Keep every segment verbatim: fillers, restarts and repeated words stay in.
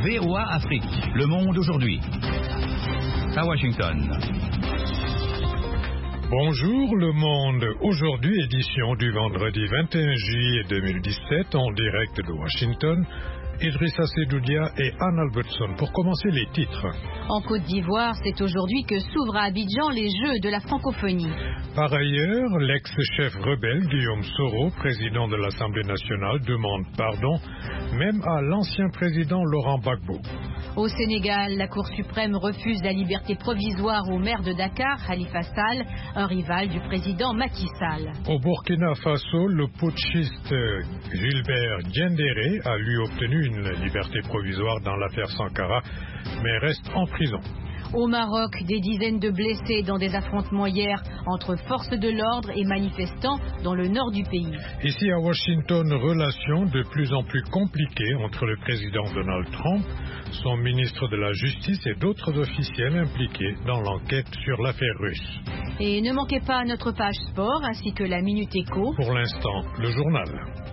V O A Afrique, Le Monde aujourd'hui. À Washington. Bonjour Le Monde, aujourd'hui édition du vendredi vingt et un juillet deux mille dix-sept en direct de Washington. Idrissa Sedoudia et Anne Albertson pour commencer les titres. En Côte d'Ivoire, c'est aujourd'hui que s'ouvrent à Abidjan les Jeux de la francophonie. Par ailleurs, l'ex-chef rebelle Guillaume Soro, président de l'Assemblée nationale, demande pardon, même à l'ancien président Laurent Gbagbo. Au Sénégal, la Cour suprême refuse la liberté provisoire au maire de Dakar, Khalifa Sall, un rival du président Macky Sall. Au Burkina Faso, le putschiste Gilbert Diendéré a lui obtenu une liberté provisoire dans l'affaire Sankara, mais reste en prison. Au Maroc, des dizaines de blessés dans des affrontements hier entre forces de l'ordre et manifestants dans le nord du pays. Ici à Washington, relations de plus en plus compliquées entre le président Donald Trump, son ministre de la Justice et d'autres officiels impliqués dans l'enquête sur l'affaire russe. Et ne manquez pas notre page sport ainsi que la Minute Éco. Pour l'instant, le journal.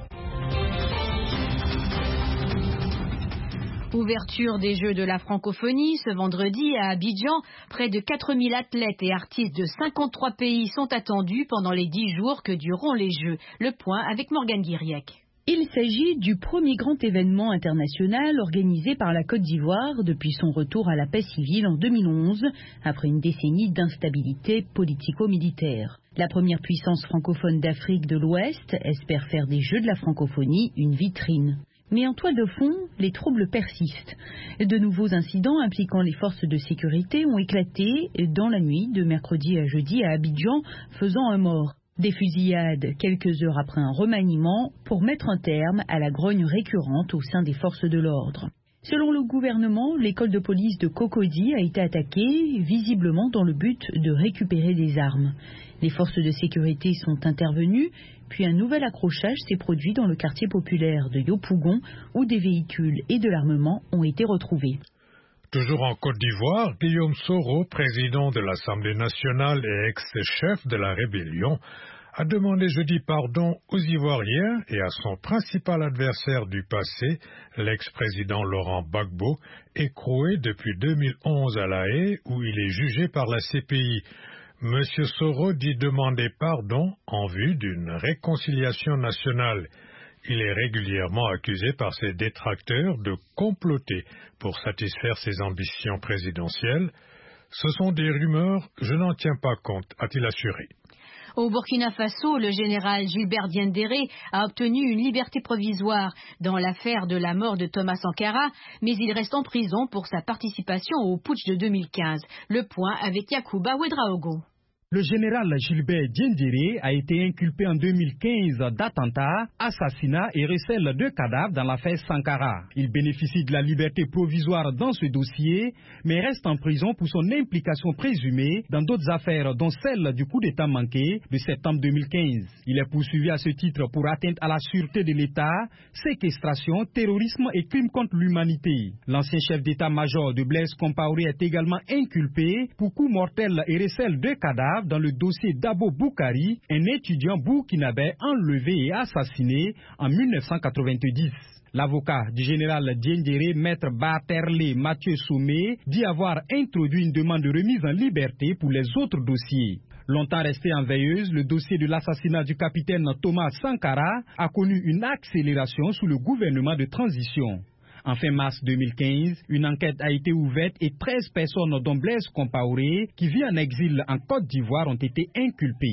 Ouverture des Jeux de la francophonie ce vendredi à Abidjan. Près de quatre mille athlètes et artistes de cinquante-trois pays sont attendus pendant les dix jours que dureront les Jeux. Le point avec Morgane Guiriec. Il s'agit du premier grand événement international organisé par la Côte d'Ivoire depuis son retour à la paix civile en deux mille onze, après une décennie d'instabilité politico-militaire. La première puissance francophone d'Afrique de l'Ouest espère faire des Jeux de la francophonie une vitrine. Mais en toile de fond, les troubles persistent. De nouveaux incidents impliquant les forces de sécurité ont éclaté dans la nuit de mercredi à jeudi à Abidjan, faisant un mort. Des fusillades quelques heures après un remaniement pour mettre un terme à la grogne récurrente au sein des forces de l'ordre. Selon le gouvernement, l'école de police de Cocody a été attaquée, visiblement dans le but de récupérer des armes. Les forces de sécurité sont intervenues, puis un nouvel accrochage s'est produit dans le quartier populaire de Yopougon, où des véhicules et de l'armement ont été retrouvés. Toujours en Côte d'Ivoire, Guillaume Soro, président de l'Assemblée nationale et ex-chef de la rébellion, a demandé jeudi pardon aux Ivoiriens et à son principal adversaire du passé, l'ex-président Laurent Gbagbo, écroué depuis deux mille onze à La Haye, où il est jugé par la C P I. Monsieur Soro dit demander pardon en vue d'une réconciliation nationale. Il est régulièrement accusé par ses détracteurs de comploter pour satisfaire ses ambitions présidentielles. Ce sont des rumeurs, je n'en tiens pas compte, a-t-il assuré. Au Burkina Faso, le général Gilbert Diendéré a obtenu une liberté provisoire dans l'affaire de la mort de Thomas Sankara, mais il reste en prison pour sa participation au putsch de deux mille quinze. Le point avec Yacouba Ouedraogo. Le général Gilbert Diendéré a été inculpé en deux mille quinze d'attentat, assassinat et recel de cadavres dans l'affaire Sankara. Il bénéficie de la liberté provisoire dans ce dossier, mais reste en prison pour son implication présumée dans d'autres affaires, dont celle du coup d'État manqué de septembre deux mille quinze. Il est poursuivi à ce titre pour atteinte à la sûreté de l'État, séquestration, terrorisme et crimes contre l'humanité. L'ancien chef d'État-major de Blaise Compaoré est également inculpé pour coup mortel et recel de cadavres dans le dossier d'Abo Boukari, un étudiant burkinabé enlevé et assassiné en mille neuf cent quatre-vingt-dix. L'avocat du général Diendéré, maître Baterle Mathieu Soumé, dit avoir introduit une demande de remise en liberté pour les autres dossiers. Longtemps resté en veilleuse, le dossier de l'assassinat du capitaine Thomas Sankara a connu une accélération sous le gouvernement de transition. En fin mars deux mille quinze, une enquête a été ouverte et treize personnes, dont Blaise Compaoré, qui vit en exil en Côte d'Ivoire, ont été inculpées.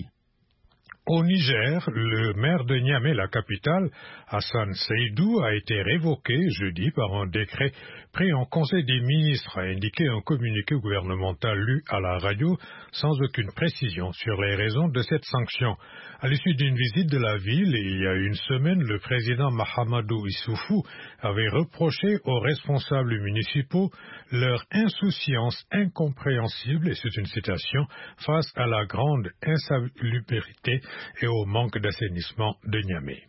Au Niger, le maire de Niamey, la capitale, Hassan Seydou, a été révoqué jeudi par un décret pris en Conseil des ministres, a indiqué un communiqué gouvernemental lu à la radio sans aucune précision sur les raisons de cette sanction. À l'issue d'une visite de la ville, il y a une semaine, le président Mahamadou Issoufou avait reproché aux responsables municipaux leur insouciance incompréhensible, et c'est une citation, face à la grande insalubrité et au manque d'assainissement de Niamey.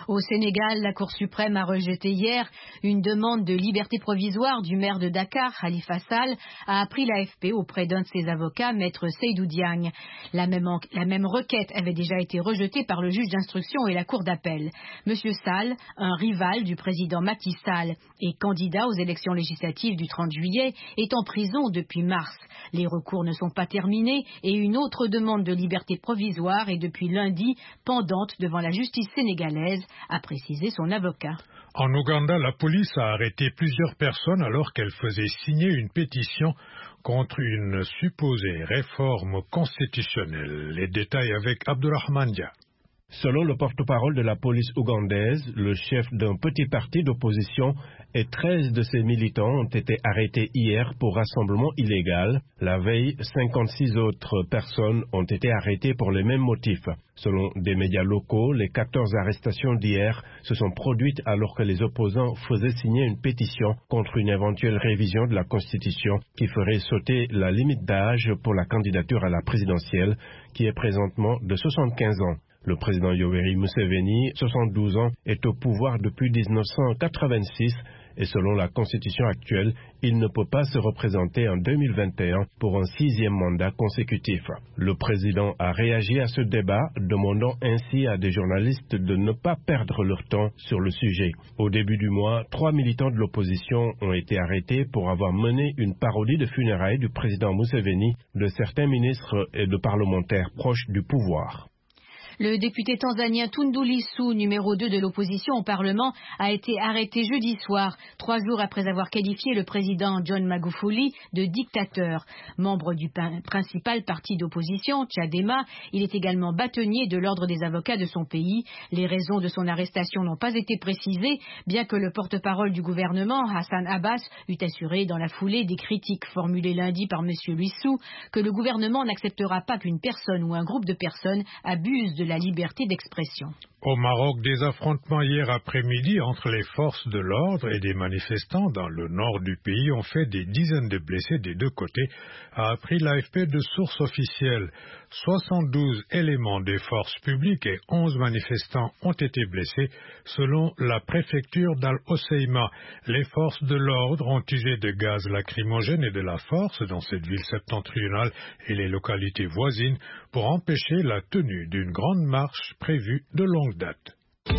Au Sénégal, la Cour suprême a rejeté hier une demande de liberté provisoire du maire de Dakar, Khalifa Sall, a appris l'A F P auprès d'un de ses avocats, maître Seydou Diagne. La même, la même requête avait déjà été rejetée par le juge d'instruction et la Cour d'appel. Monsieur Sall, un rival du président Macky Sall et candidat aux élections législatives du trente juillet, est en prison depuis mars. Les recours ne sont pas terminés et une autre demande de liberté provisoire est depuis lundi pendante devant la justice sénégalaise, a précisé son avocat. En Ouganda, la police a arrêté plusieurs personnes alors qu'elles faisaient signer une pétition contre une supposée réforme constitutionnelle. Les détails avec Abdurrahman Dia. Selon le porte-parole de la police ougandaise, le chef d'un petit parti d'opposition et treize de ses militants ont été arrêtés hier pour rassemblement illégal. La veille, cinquante-six autres personnes ont été arrêtées pour les mêmes motifs. Selon des médias locaux, les quatorze arrestations d'hier se sont produites alors que les opposants faisaient signer une pétition contre une éventuelle révision de la Constitution qui ferait sauter la limite d'âge pour la candidature à la présidentielle, qui est présentement de soixante-quinze ans. Le président Yoweri Museveni, soixante-douze ans, est au pouvoir depuis mille neuf cent quatre-vingt-six et selon la constitution actuelle, il ne peut pas se représenter en deux mille vingt et un pour un sixième mandat consécutif. Le président a réagi à ce débat, demandant ainsi à des journalistes de ne pas perdre leur temps sur le sujet. Au début du mois, trois militants de l'opposition ont été arrêtés pour avoir mené une parodie de funérailles du président Museveni, de certains ministres et de parlementaires proches du pouvoir. Le député tanzanien Tundu Lissu, numéro deux de l'opposition au Parlement, a été arrêté jeudi soir, trois jours après avoir qualifié le président John Magufuli de dictateur. Membre du principal parti d'opposition, Chadema, il est également bâtonnier de l'ordre des avocats de son pays. Les raisons de son arrestation n'ont pas été précisées, bien que le porte-parole du gouvernement, Hassan Abbas, eût assuré dans la foulée des critiques formulées lundi par M. Lissu que le gouvernement n'acceptera pas qu'une personne ou un groupe de personnes abuse de la liberté d'expression. Au Maroc, des affrontements hier après-midi entre les forces de l'ordre et des manifestants dans le nord du pays ont fait des dizaines de blessés des deux côtés, a appris l'A F P de sources officielles. soixante-douze éléments des forces publiques et onze manifestants ont été blessés, selon la préfecture d'Al-Hoceima. Les forces de l'ordre ont usé de gaz lacrymogène et de la force dans cette ville septentrionale et les localités voisines pour empêcher la tenue d'une grande marche prévue de longue date.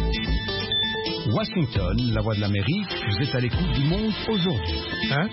Washington, la voix de l'Amérique, vous êtes à l'écoute du monde aujourd'hui. Hein?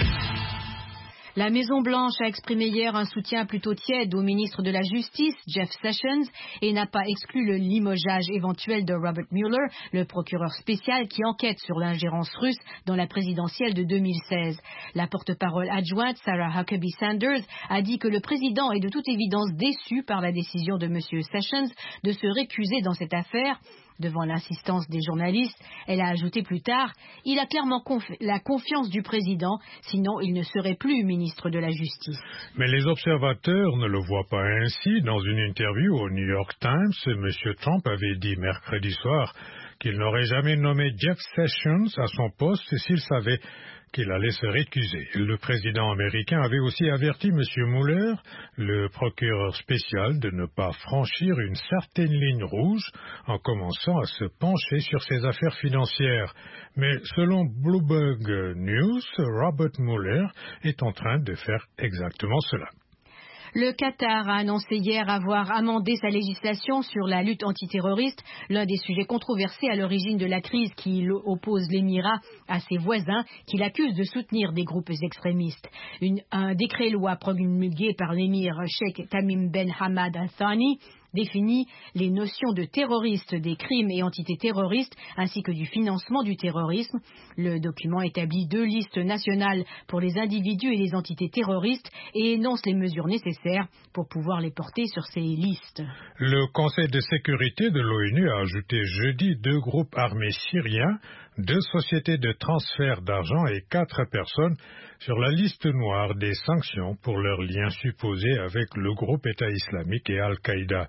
La Maison-Blanche a exprimé hier un soutien plutôt tiède au ministre de la Justice, Jeff Sessions, et n'a pas exclu le limogeage éventuel de Robert Mueller, le procureur spécial qui enquête sur l'ingérence russe dans la présidentielle de deux mille seize. La porte-parole adjointe, Sarah Huckabee Sanders, a dit que le président est de toute évidence déçu par la décision de M. Sessions de se récuser dans cette affaire. Devant l'insistance des journalistes, elle a ajouté plus tard « Il a clairement confi- la confiance du président, sinon il ne serait plus ministre de la Justice. » Mais les observateurs ne le voient pas ainsi. Dans une interview au New York Times, M. Trump avait dit mercredi soir qu'il n'aurait jamais nommé Jeff Sessions à son poste s'il savait qu'il allait se récuser. Le président américain avait aussi averti M. Mueller, le procureur spécial, de ne pas franchir une certaine ligne rouge en commençant à se pencher sur ses affaires financières. Mais selon Bloomberg News, Robert Mueller est en train de faire exactement cela. Le Qatar a annoncé hier avoir amendé sa législation sur la lutte antiterroriste, l'un des sujets controversés à l'origine de la crise qui oppose l'Émirat à ses voisins, qu'il accuse de soutenir des groupes extrémistes. Une, un décret-loi promulgué par l'émir Sheikh Tamim Ben Hamad Al Thani définit les notions de terroristes, des crimes et entités terroristes, ainsi que du financement du terrorisme. Le document établit deux listes nationales pour les individus et les entités terroristes et énonce les mesures nécessaires pour pouvoir les porter sur ces listes. Le Conseil de sécurité de l'ONU a ajouté jeudi deux groupes armés syriens, deux sociétés de transfert d'argent et quatre personnes sur la liste noire des sanctions pour leurs liens supposés avec le groupe État islamique et Al-Qaïda.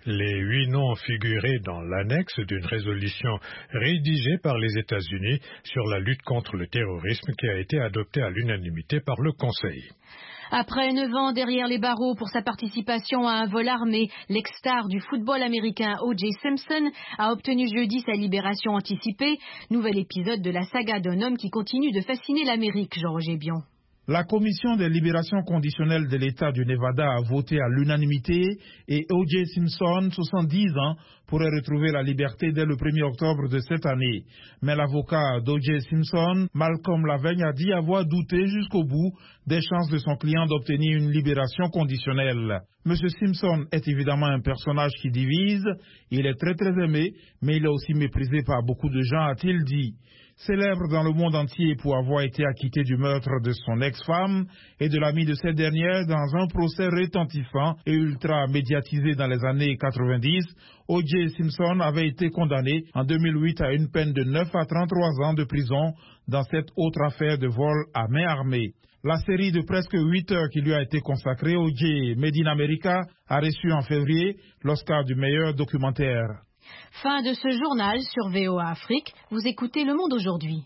Les huit noms figuraient dans l'annexe d'une résolution rédigée par les États-Unis sur la lutte contre le terrorisme qui a été adoptée à l'unanimité par le Conseil. Après neuf ans derrière les barreaux pour sa participation à un vol armé, l'ex-star du football américain O J Simpson a obtenu jeudi sa libération anticipée. Nouvel épisode de la saga d'un homme qui continue de fasciner l'Amérique, Jean-Roger Bion. La commission des libérations conditionnelles de l'État du Nevada a voté à l'unanimité et O J Simpson, soixante-dix ans, pourrait retrouver la liberté dès le premier octobre de cette année. Mais l'avocat d'O J Simpson, Malcolm Lavigne, a dit avoir douté jusqu'au bout des chances de son client d'obtenir une libération conditionnelle. M. Simpson est évidemment un personnage qui divise, il est très très aimé, mais il est aussi méprisé par beaucoup de gens, a-t-il dit. Célèbre dans le monde entier pour avoir été acquitté du meurtre de son ex-femme et de l'ami de cette dernière dans un procès retentissant et ultra médiatisé dans les années quatre-vingt-dix, O J Simpson avait été condamné en deux mille huit à une peine de neuf à trente-trois ans de prison dans cette autre affaire de vol à main armée. La série de presque huit heures qui lui a été consacrée, O J Made in America, a reçu en février l'Oscar du meilleur documentaire. Fin de ce journal sur V O A Afrique. Vous écoutez Le Monde aujourd'hui.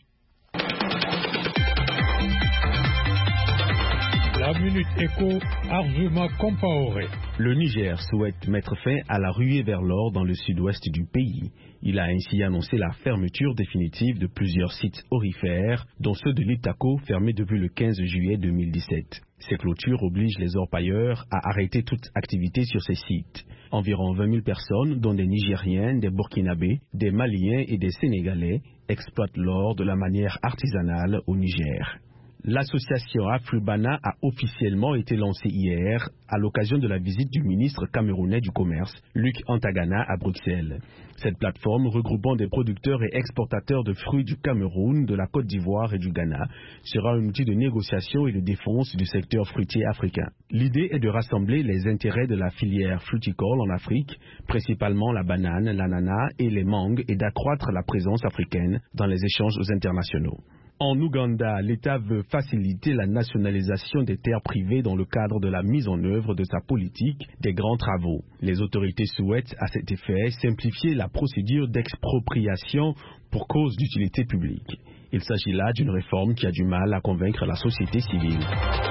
La Minute Éco, Arzuma Compaoré. Le Niger souhaite mettre fin à la ruée vers l'or dans le sud-ouest du pays. Il a ainsi annoncé la fermeture définitive de plusieurs sites aurifères, dont ceux de l'Iptako, fermés depuis le quinze juillet deux mille dix-sept. Ces clôtures obligent les orpailleurs à arrêter toute activité sur ces sites. Environ vingt mille personnes, dont des Nigériens, des Burkinabés, des Maliens et des Sénégalais, exploitent l'or de la manière artisanale au Niger. L'association Afribana a officiellement été lancée hier à l'occasion de la visite du ministre camerounais du Commerce, Luc Antagana, à Bruxelles. Cette plateforme, regroupant des producteurs et exportateurs de fruits du Cameroun, de la Côte d'Ivoire et du Ghana, sera un outil de négociation et de défense du secteur fruitier africain. L'idée est de rassembler les intérêts de la filière fruticole en Afrique, principalement la banane, l'ananas et les mangues, et d'accroître la présence africaine dans les échanges internationaux. En Ouganda, l'État veut faciliter la nationalisation des terres privées dans le cadre de la mise en œuvre de sa politique des grands travaux. Les autorités souhaitent à cet effet simplifier la procédure d'expropriation pour cause d'utilité publique. Il s'agit là d'une réforme qui a du mal à convaincre la société civile.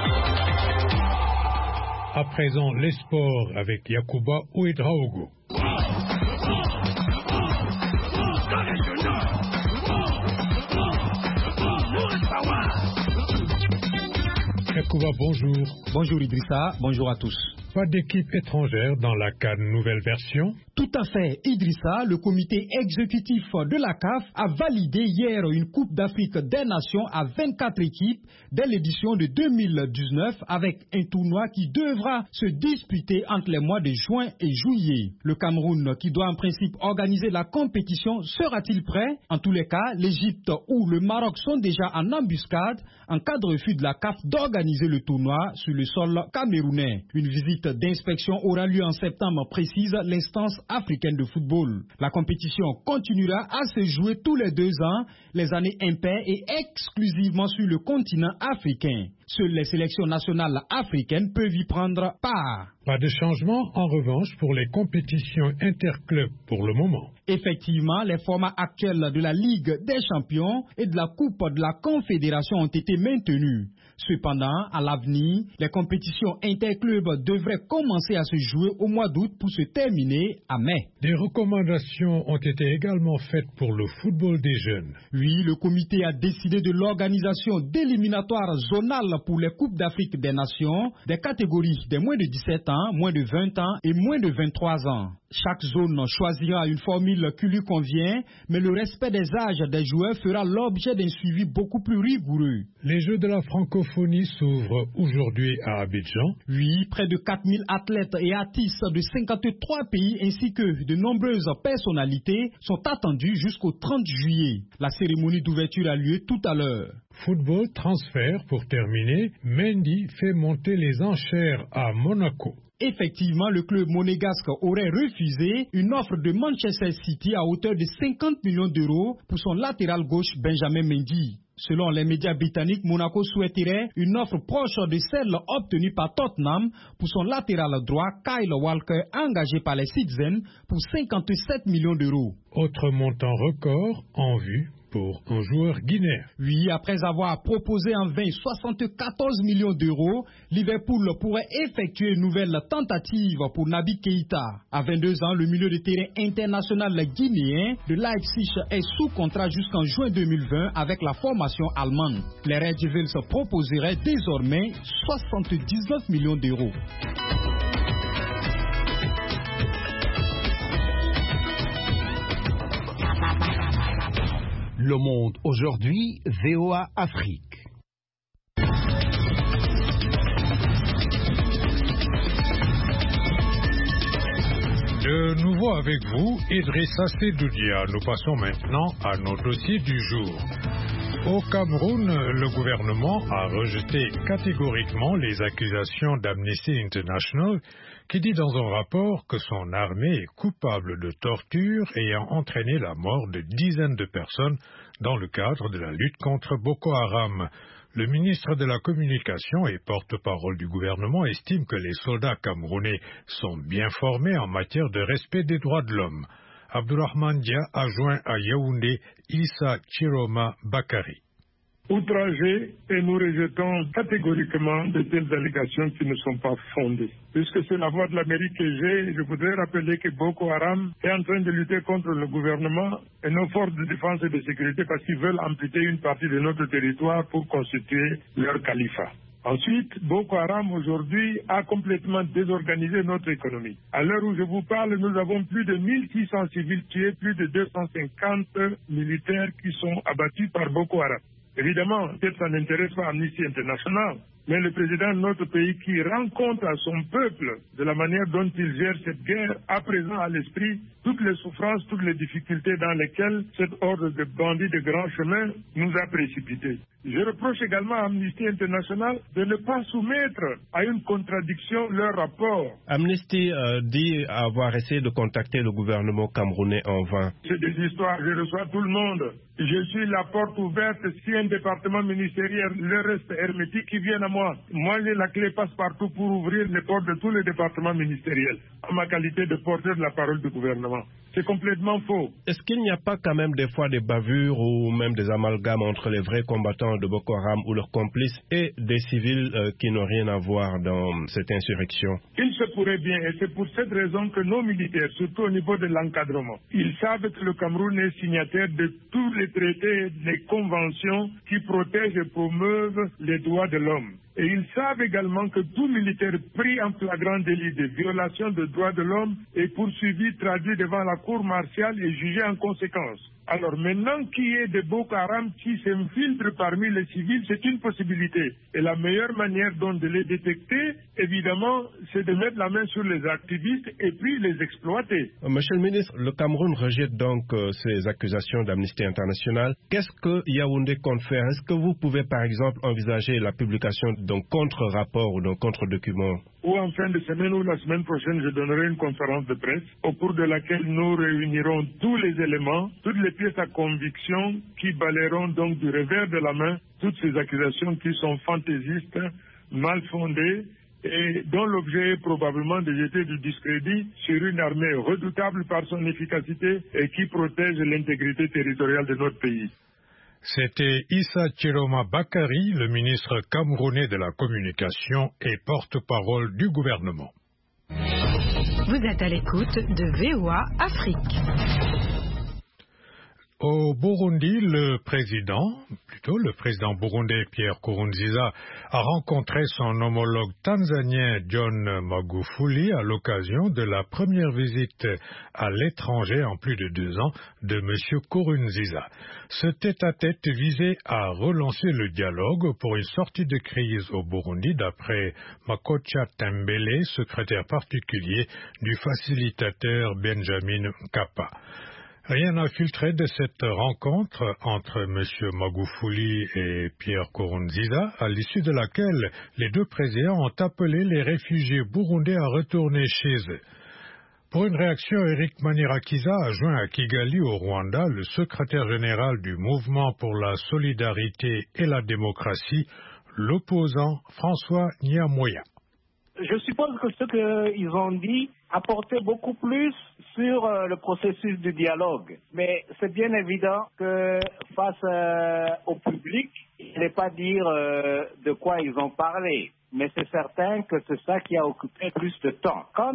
À présent, les sports avec Yacouba Ouedraogo. Yacouba, bonjour. Bonjour Idrissa, bonjour à tous. Pas d'équipe étrangère dans la C A N nouvelle version? Tout à fait, Idrissa. Le comité exécutif de la C A F a validé hier une Coupe d'Afrique des Nations à vingt-quatre équipes dès l'édition de deux mille dix-neuf avec un tournoi qui devra se disputer entre les mois de juin et juillet. Le Cameroun, qui doit en principe organiser la compétition, sera-t-il prêt? En tous les cas, l'Égypte ou le Maroc sont déjà en embuscade en cas de refus de la C A F d'organiser le tournoi sur le sol camerounais. Une visite d'inspection aura lieu en septembre, précise l'instance africaine de football. La compétition continuera à se jouer tous les deux ans, les années impaires et exclusivement sur le continent africain. Seules les sélections nationales africaines peuvent y prendre part. Pas de changement, en revanche, pour les compétitions interclubs pour le moment. Effectivement, les formats actuels de la Ligue des champions et de la Coupe de la Confédération ont été maintenus. Cependant, à l'avenir, les compétitions interclubs devraient commencer à se jouer au mois d'août pour se terminer à mai. Des recommandations ont été également faites pour le football des jeunes. Oui, le comité a décidé de l'organisation d'éliminatoires zonales pour les Coupes d'Afrique des Nations, des catégories de moins de dix-sept ans, moins de vingt ans et moins de vingt-trois ans. Chaque zone choisira une formule qui lui convient, mais le respect des âges des joueurs fera l'objet d'un suivi beaucoup plus rigoureux. Les Jeux de la francophonie s'ouvrent aujourd'hui à Abidjan. Oui, près de quatre mille athlètes et artistes de cinquante-trois pays ainsi que de nombreuses personnalités sont attendus jusqu'au trente juillet. La cérémonie d'ouverture a lieu tout à l'heure. Football transfert pour terminer, Mendy fait monter les enchères à Monaco. Effectivement, le club monégasque aurait refusé une offre de Manchester City à hauteur de cinquante millions d'euros pour son latéral gauche Benjamin Mendy. Selon les médias britanniques, Monaco souhaiterait une offre proche de celle obtenue par Tottenham pour son latéral droit Kyle Walker, engagé par les Citizens pour cinquante-sept millions d'euros. Autre montant record en vue pour un joueur guinéen. Oui, après avoir proposé en vain soixante-quatorze millions d'euros, Liverpool pourrait effectuer une nouvelle tentative pour Naby Keïta. À vingt-deux ans, le milieu de terrain international guinéen de Leipzig est sous contrat jusqu'en juin deux mille vingt avec la formation allemande. Les Red Devils proposeraient désormais soixante-dix-neuf millions d'euros. Le Monde aujourd'hui, V O A Afrique. De nouveau avec vous, Idrissa Seydoudia. Nous passons maintenant à nos dossiers du jour. Au Cameroun, le gouvernement a rejeté catégoriquement les accusations d'Amnesty International qui dit dans un rapport que son armée est coupable de torture ayant entraîné la mort de dizaines de personnes dans le cadre de la lutte contre Boko Haram. Le ministre de la Communication et porte-parole du gouvernement estime que les soldats camerounais sont bien formés en matière de respect des droits de l'homme. Abdourahmane Dia a joint à Yaoundé Issa Chiroma Bakari. Outragés, et nous rejetons catégoriquement de telles allégations qui ne sont pas fondées. Puisque c'est la voix de l'Amérique que j'ai, je voudrais rappeler que Boko Haram est en train de lutter contre le gouvernement et nos forces de défense et de sécurité parce qu'ils veulent amputer une partie de notre territoire pour constituer leur califat. Ensuite, Boko Haram aujourd'hui a complètement désorganisé notre économie. À l'heure où je vous parle, nous avons plus de mille six cents civils tués, plus de deux cent cinquante militaires qui sont abattus par Boko Haram. Évidemment, peut-être ça n'intéresse pas Amnesty International, mais le président de notre pays qui rend compte à son peuple de la manière dont il gère cette guerre, à présent à l'esprit toutes les souffrances, toutes les difficultés dans lesquelles cette horde de bandits de grand chemin nous a précipités. Je reproche également à Amnesty International de ne pas soumettre à une contradiction leur rapport. Amnesty euh, dit avoir essayé de contacter le gouvernement camerounais en vain. C'est des histoires, je reçois tout le monde. Je suis la porte ouverte si un département ministériel le reste hermétique qui vient à moi. Moi, j'ai la clé passe-partout pour ouvrir les portes de tous les départements ministériels en ma qualité de porteur de la parole du gouvernement. C'est complètement faux. Est-ce qu'il n'y a pas quand même des fois des bavures ou même des amalgames entre les vrais combattants de Boko Haram ou leurs complices et des civils euh, qui n'ont rien à voir dans cette insurrection? Il se pourrait bien, et c'est pour cette raison que nos militaires, surtout au niveau de l'encadrement, ils savent que le Cameroun est signataire de tous les traités, les conventions qui protègent et promeuvent les droits de l'homme. Et ils savent également que tout militaire pris en flagrant délit de violation des droits de l'homme est poursuivi, traduit devant la cour martiale et jugé en conséquence. Alors maintenant qu'il y ait des Boko Haram qui s'infiltrent parmi les civils, c'est une possibilité. Et la meilleure manière donc de les détecter, évidemment, c'est de mettre la main sur les activistes et puis les exploiter. Monsieur le ministre, le Cameroun rejette donc euh, ces accusations d'Amnesty International. Qu'est-ce que Yaoundé compte faire? Est-ce que vous pouvez par exemple envisager la publication d'un contre-rapport ou d'un contre-document? Ou en fin de semaine ou la semaine prochaine, je donnerai une conférence de presse au cours de laquelle nous réunirons tous les éléments, toutes les pièces à conviction qui balayeront donc du revers de la main toutes ces accusations qui sont fantaisistes, mal fondées et dont l'objet est probablement de jeter du discrédit sur une armée redoutable par son efficacité et qui protège l'intégrité territoriale de notre pays. C'était Issa Chiroma Bakari, le ministre camerounais de la Communication et porte-parole du gouvernement. Vous êtes à l'écoute de V O A Afrique. Au Burundi, le président, plutôt le président burundais Pierre Nkurunziza a rencontré son homologue tanzanien John Magufuli à l'occasion de la première visite à l'étranger en plus de deux ans de M. Nkurunziza. Ce tête-à-tête visait à relancer le dialogue pour une sortie de crise au Burundi d'après Makocha Tembele, secrétaire particulier du facilitateur Benjamin Mkapa. Rien n'a filtré de cette rencontre entre M. Magufuli et Pierre Nkurunziza, à l'issue de laquelle les deux présidents ont appelé les réfugiés burundais à retourner chez eux. Pour une réaction, Eric Manirakiza a joint à Kigali au Rwanda le secrétaire général du Mouvement pour la solidarité et la démocratie, l'opposant François Nyamoya. Je suppose que ce qu'ils ont dit apportait beaucoup plus sur euh, le processus du dialogue. Mais c'est bien évident que face euh, au public, il ne fallait pas dire euh, de quoi ils ont parlé. Mais c'est certain que c'est ça qui a occupé plus de temps. Quant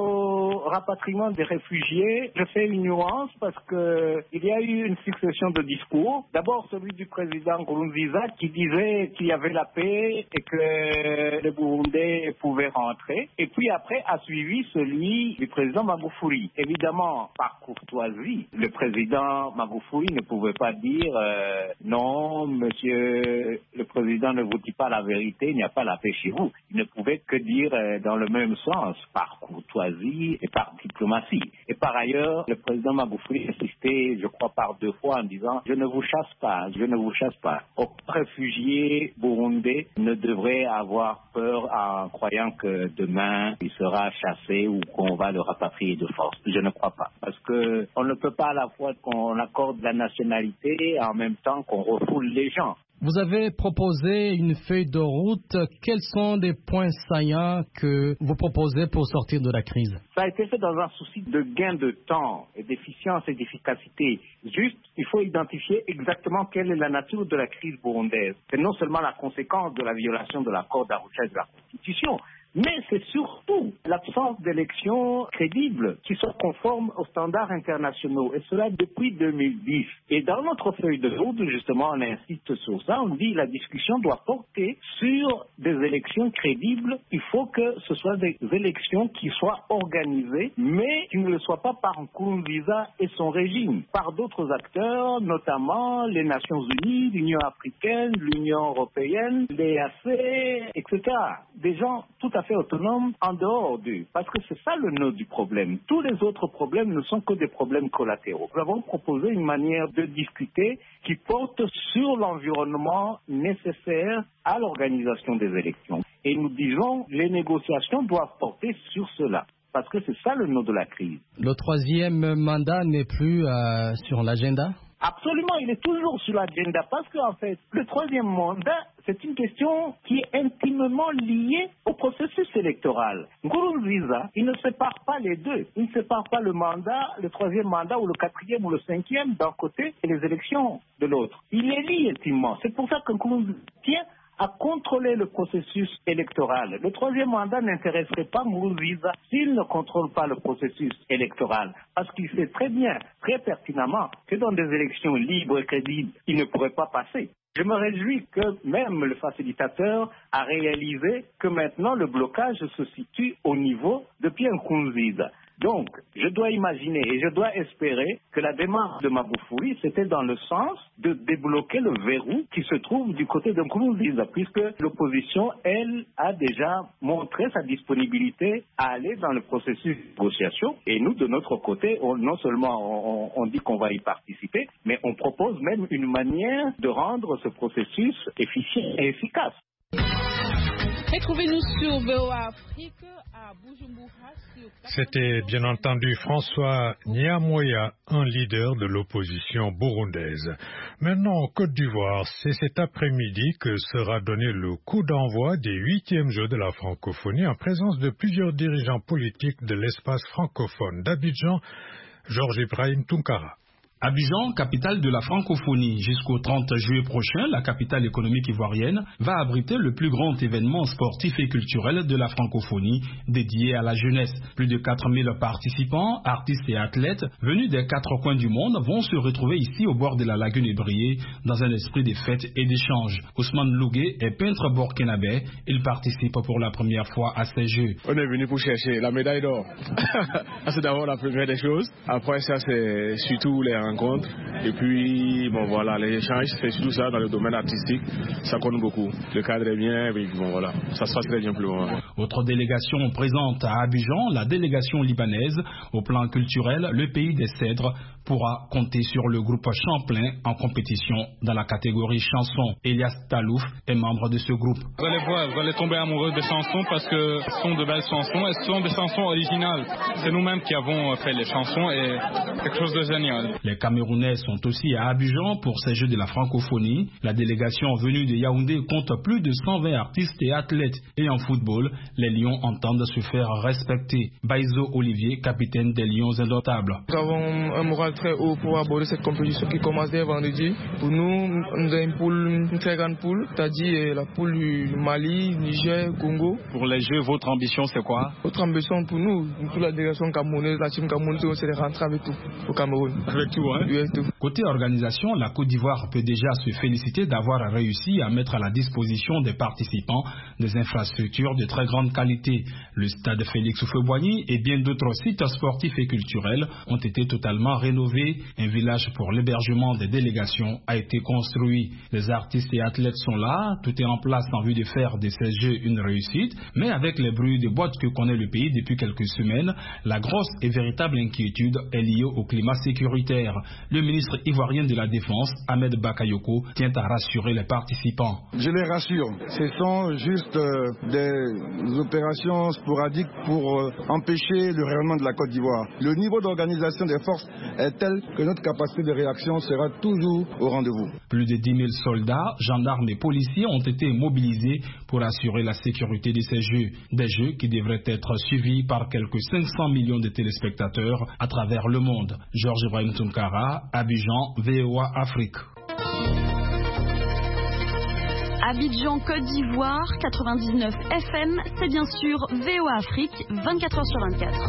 au rapatriement des réfugiés, je fais une nuance parce que il y a eu une succession de discours. D'abord celui du président Nkurunziza qui disait qu'il y avait la paix et que les Burundais pouvaient rentrer. Et puis après a suivi celui du président Magufuli. Évidemment, par courtoisie, le président Magufuli ne pouvait pas dire euh, non, monsieur le président ne vous dit pas la vérité, il n'y a pas la paix chez vous. Il ne pouvait que dire euh, dans le même sens, par courtoisie et par diplomatie. Et par ailleurs, le président Magufuli insistait, je crois, par deux fois en disant « Je ne vous chasse pas, je ne vous chasse pas ». Aucun réfugié burundais ne devrait avoir peur en croyant que demain il sera chassé ou qu'on va le rapatrier de force. Je ne crois pas. Parce qu'on ne peut pas à la fois qu'on accorde la nationalité et en même temps qu'on refoule les gens. Vous avez proposé une feuille de route. Quels sont les points saillants que vous proposez pour sortir de la crise? Ça a été fait dans un souci de gain de temps et d'efficience et d'efficacité. Juste, il faut identifier exactement quelle est la nature de la crise burundaise. C'est non seulement la conséquence de la violation de l'accord d'Arusha et de la Constitution, mais c'est surtout l'absence d'élections crédibles qui sont conformes aux standards internationaux, et cela depuis deux mille dix. Et dans notre feuille de route, justement, on insiste sur ça, on dit que la discussion doit porter sur des élections crédibles. Il faut que ce soit des élections qui soient organisées, mais qui ne le soient pas par Nkurunziza et son régime, par d'autres acteurs, notamment les Nations Unies, l'Union africaine, l'Union européenne, l'E A C, et cetera. Des gens tout à fait autonomes en dehors d'eux. Parce que c'est ça le nœud du problème. Tous les autres problèmes ne sont que des problèmes collatéraux. Nous avons proposé une manière de discuter qui porte sur l'environnement nécessaire à l'organisation des élections. Et nous disons les négociations doivent porter sur cela. Parce que c'est ça le nœud de la crise. Le troisième mandat n'est plus euh, sur l'agenda? Absolument, il est toujours sur l'agenda parce qu'en fait, le troisième mandat, c'est une question qui est intimement liée au processus électoral. Nkurunziza, il ne sépare pas les deux. Il ne sépare pas le mandat, le troisième mandat ou le quatrième ou le cinquième d'un côté et les élections de l'autre. Il les lie intimement. C'est pour ça que Nkurunziza tient à contrôler le processus électoral. Le troisième mandat n'intéresserait pas Nkurunziza s'il ne contrôle pas le processus électoral. Parce qu'il sait très bien, très pertinemment, que dans des élections libres et crédibles, il ne pourrait pas passer. Je me réjouis que même le facilitateur a réalisé que maintenant le blocage se situe au niveau de Pierre Nkurunziza. Donc, je dois imaginer et je dois espérer que la démarche de Magufuli, c'était dans le sens de débloquer le verrou qui se trouve du côté de Nkurunziza, puisque l'opposition, elle, a déjà montré sa disponibilité à aller dans le processus de négociation. Et nous, de notre côté, on, non seulement on, on dit qu'on va y participer, mais on propose même une manière de rendre ce processus efficient et efficace. Retrouvez-nous sur V O A Afrique à Bujumbura. C'était bien entendu François Nyamoya, un leader de l'opposition burundaise. Maintenant, en Côte d'Ivoire, c'est cet après-midi que sera donné le coup d'envoi des huitièmes Jeux de la francophonie en présence de plusieurs dirigeants politiques de l'espace francophone d'Abidjan, Georges Ibrahim Tunkara. Abidjan, capitale de la francophonie. Jusqu'au trente juillet prochain, la capitale économique ivoirienne va abriter le plus grand événement sportif et culturel de la francophonie dédié à la jeunesse. Plus de quatre mille participants, artistes et athlètes venus des quatre coins du monde vont se retrouver ici au bord de la lagune Ébrié dans un esprit de fête et d'échange. Ousmane Lougué est peintre burkinabé. Il participe pour la première fois à ces Jeux. On est venu pour chercher la médaille d'or. C'est d'abord la première des choses. Après ça, c'est surtout les rencontres. Et puis, bon voilà, les échanges, c'est surtout ça dans le domaine artistique, ça compte beaucoup. Le cadre est bien, et puis bon voilà, ça se passe très bien pour le moment. Autre délégation présente à Abidjan, la délégation libanaise. Au plan culturel, le pays des cèdres pourra compter sur le groupe Champlain en compétition dans la catégorie chanson. Elias Talouf est membre de ce groupe. Vous allez voir, vous allez tomber amoureux des chansons parce que ce sont de belles chansons et ce sont des chansons originales. C'est nous-mêmes qui avons fait les chansons et quelque chose de génial. Les Camerounais sont aussi à Abidjan pour ces Jeux de la francophonie. La délégation venue de Yaoundé compte plus de cent vingt artistes et athlètes. Et en football, les Lions entendent se faire respecter. Baizo Olivier, capitaine des Lions indomptables. Nous avons un moral très haut pour aborder cette compétition qui commence dès vendredi. Pour nous, nous avons une poule, une très grande poule, c'est-à-dire la poule du Mali, Niger, Congo. Pour les Jeux, votre ambition c'est quoi? Notre ambition pour nous, toute la délégation camerounaise, la team camerounaise, c'est de rentrer avec tout au Cameroun. Avec tout, hein? Oui, avec tout. Côté organisation, la Côte d'Ivoire peut déjà se féliciter d'avoir réussi à mettre à la disposition des participants des infrastructures de très grande qualité. Le stade Félix Houphouët-Boigny et bien d'autres sites sportifs et culturels ont été totalement rénovés. Un village pour l'hébergement des délégations a été construit. Les artistes et athlètes sont là, tout est en place en vue de faire de ces Jeux une réussite, mais avec les bruits de boîtes que connaît le pays depuis quelques semaines, la grosse et véritable inquiétude est liée au climat sécuritaire. Le ministre ivoirien de la Défense, Ahmed Bakayoko, tient à rassurer les participants. Je les rassure, ce sont juste euh, des opérations sporadiques pour euh, empêcher le rayonnement de la Côte d'Ivoire. Le niveau d'organisation des forces est tel que notre capacité de réaction sera toujours au rendez-vous. Plus de dix mille soldats, gendarmes et policiers ont été mobilisés pour assurer la sécurité de ces Jeux. Des Jeux qui devraient être suivis par quelques cinq cents millions de téléspectateurs à travers le monde. Georges Ibrahim Tunkara, Abidjan, V O A Afrique. Abidjan, Côte d'Ivoire, quatre-vingt-dix-neuf F M, c'est bien sûr V O A Afrique, vingt-quatre heures sur vingt-quatre.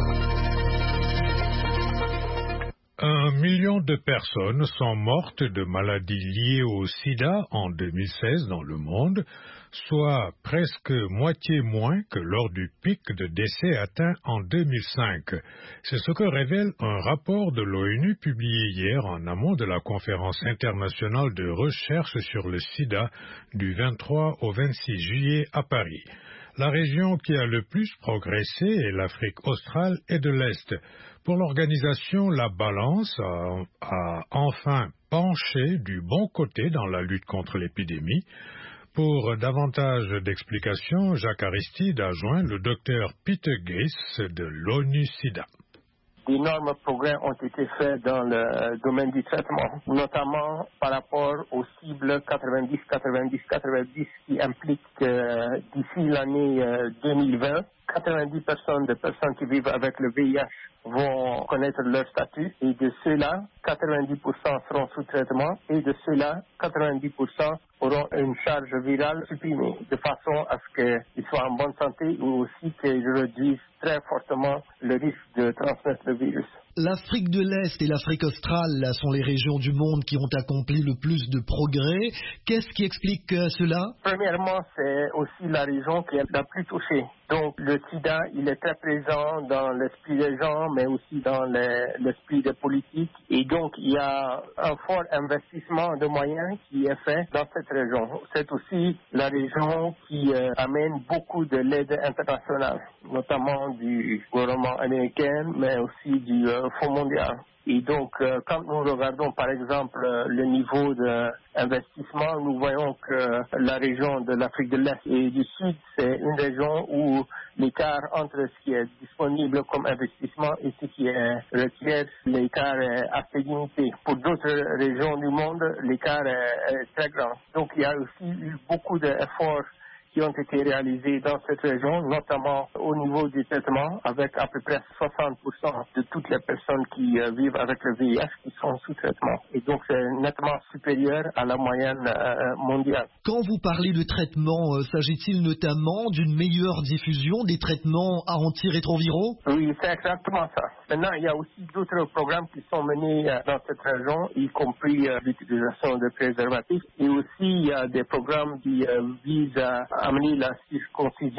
Un million de personnes sont mortes de maladies liées au sida en deux mille seize dans le monde, soit presque moitié moins que lors du pic de décès atteint en deux mille cinq. C'est ce que révèle un rapport de l'ONU publié hier en amont de la conférence internationale de recherche sur le sida du vingt-trois au vingt-six juillet à Paris. La région qui a le plus progressé est l'Afrique australe et de l'Est. Pour l'organisation, la balance a, a enfin penché du bon côté dans la lutte contre l'épidémie. Pour davantage d'explications, Jacques Aristide a joint le docteur Peter Gris de l'ONU-SIDA. D'énormes progrès ont été faits dans le domaine du traitement, notamment par rapport aux cibles quatre-vingt-dix quatre-vingt-dix quatre-vingt-dix qui impliquent que d'ici l'année deux mille vingt, quatre-vingt-dix pour cent des personnes qui vivent avec le V I H vont connaître leur statut et de ceux-là, quatre-vingt-dix pour cent seront sous traitement et de ceux-là, quatre-vingt-dix pour cent auront une charge virale supprimée de façon à ce qu'ils soient en bonne santé ou aussi qu'ils réduisent très fortement le risque de transmettre le virus. L'Afrique de l'Est et l'Afrique australe sont les régions du monde qui ont accompli le plus de progrès. Qu'est-ce qui explique cela? Premièrement, c'est aussi la région qui est la plus touchée. Donc, le sida, il est très présent dans l'esprit des gens, mais aussi dans les, l'esprit des politiques. Et donc, il y a un fort investissement de moyens qui est fait dans cette région. C'est aussi la région qui euh, amène beaucoup de l'aide internationale, notamment du gouvernement américain, mais aussi du euh, Fonds mondial. Et donc, euh, quand nous regardons, par exemple, euh, le niveau d'investissement, nous voyons que la région de l'Afrique de l'Est et du Sud, c'est une région où l'écart entre ce qui est disponible comme investissement et ce qui est requiert, l'écart est assez limité. Pour d'autres régions du monde, l'écart est, est très grand. Donc, il y a aussi eu beaucoup d'efforts qui ont été réalisés dans cette région, notamment au niveau du traitement, avec à peu près soixante pour cent de toutes les personnes qui euh, vivent avec le V I H qui sont sous traitement. Et donc, c'est nettement supérieur à la moyenne euh, mondiale. Quand vous parlez de traitement, euh, s'agit-il notamment d'une meilleure diffusion des traitements à antirétroviraux? Oui, c'est exactement ça. Maintenant, il y a aussi d'autres programmes qui sont menés euh, dans cette région, y compris euh, l'utilisation de préservatifs. Et aussi, il y a des programmes qui euh, visent à amener la circoncision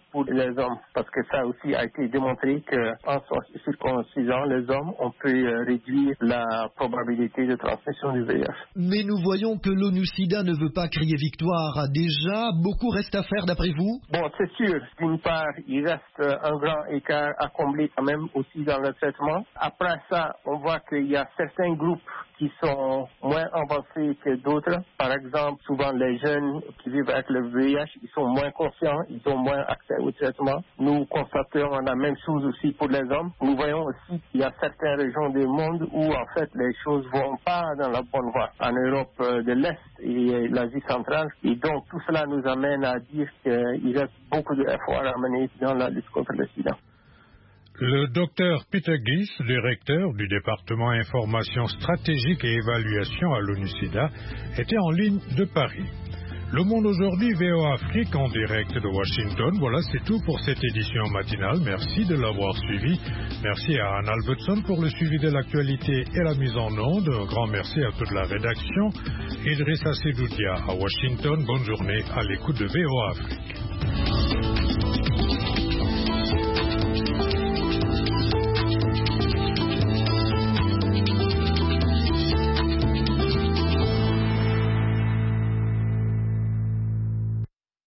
pour les hommes, parce que ça aussi a été démontré qu'en circoncisant les hommes, on peut réduire la probabilité de transmission du V I H. Mais nous voyons que l'ONU-SIDA ne veut pas crier victoire. Déjà, beaucoup reste à faire d'après vous? Bon, c'est sûr. D'une part, il reste un grand écart à combler quand même aussi dans le traitement. Après ça, on voit qu'il y a certains groupes qui sont moins avancés que d'autres. Par exemple, souvent les jeunes qui vivent avec le V I H, ils sont moins conscients, ils ont moins accès au traitement. Nous constatons la même chose aussi pour les hommes. Nous voyons aussi qu'il y a certaines régions du monde où en fait les choses ne vont pas dans la bonne voie. En Europe de l'Est et l'Asie centrale. Et donc tout cela nous amène à dire qu'il reste beaucoup d'efforts à mener dans la lutte contre le sida. Le docteur Peter Gies, directeur du département Information stratégique et évaluation à l'ONU-SIDA, était en ligne de Paris. Le Monde aujourd'hui, V O A Afrique en direct de Washington. Voilà, c'est tout pour cette édition matinale. Merci de l'avoir suivi. Merci à Anne Albertson pour le suivi de l'actualité et la mise en onde. Un grand merci à toute la rédaction. Idrissa Sedoudia à Washington. Bonne journée à l'écoute de V O A Afrique.